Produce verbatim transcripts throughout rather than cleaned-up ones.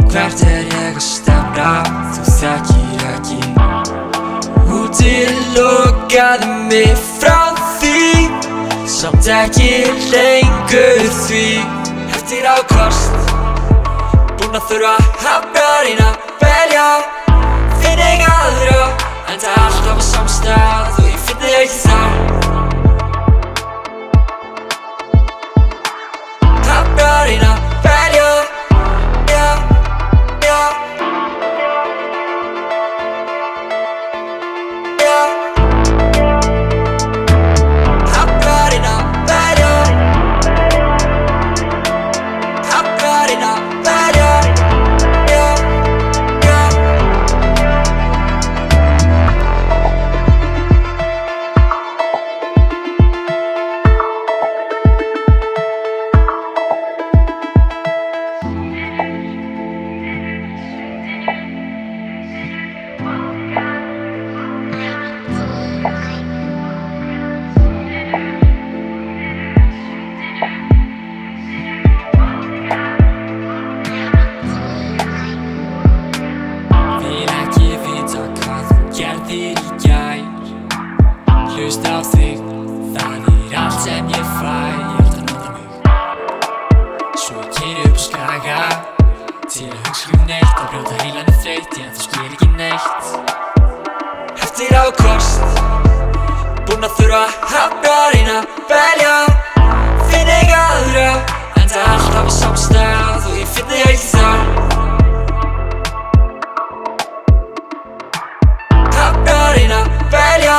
Hvert er ég að stefna, þú þekkir ekki. Útilokaði mig frá því, samt ekki lengur því. Eftir ákast, búinn að þurfa að hafna, reyna að velja. Finn ég aðra, enda alltaf á samstað og ég finn þig ekki þá. Hafna, reyna að velja. Hlust á þig, það er allt sem ég fæ. Ég ætla að nota mig, svo ég keyri upp á Skaga, til að hugsa um neitt, að brjóta heilan er þreytt, ég en þú skil ekki neitt. Eftir ákast, búinn að þurfa að hafna, reyna að velja. Finn ég aðra, enda alltaf á samstað og ég finn þig ekki þá. Hafna, reyna að velja.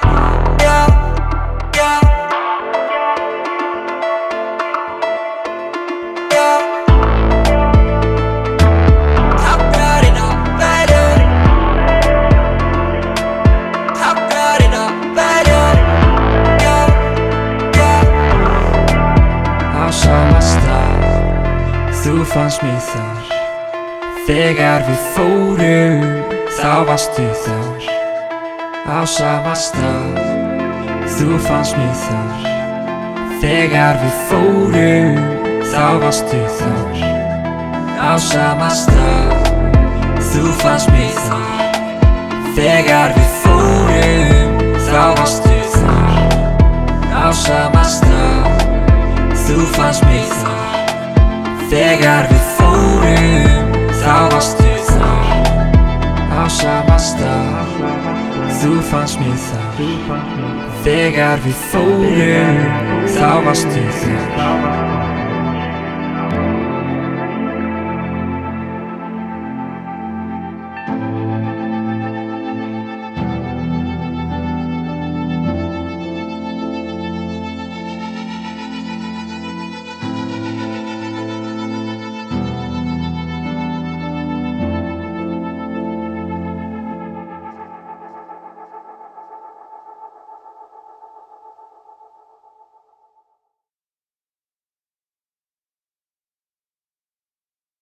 Þú fannst mig þar, þegar við fórum, þá varstu þar. Á sama stað, þú fannst mig þar, þegar við fórum, þá varstu þar. Á sama stað, þú fannst mig þar, þegar við fórum, þá varstu þar. Á sama stað, þú fannst mig þar, þegar við fórum, þá varstu þar. Á sama stað, þú fannst mig þar, þegar við fórum, þá varstu þar.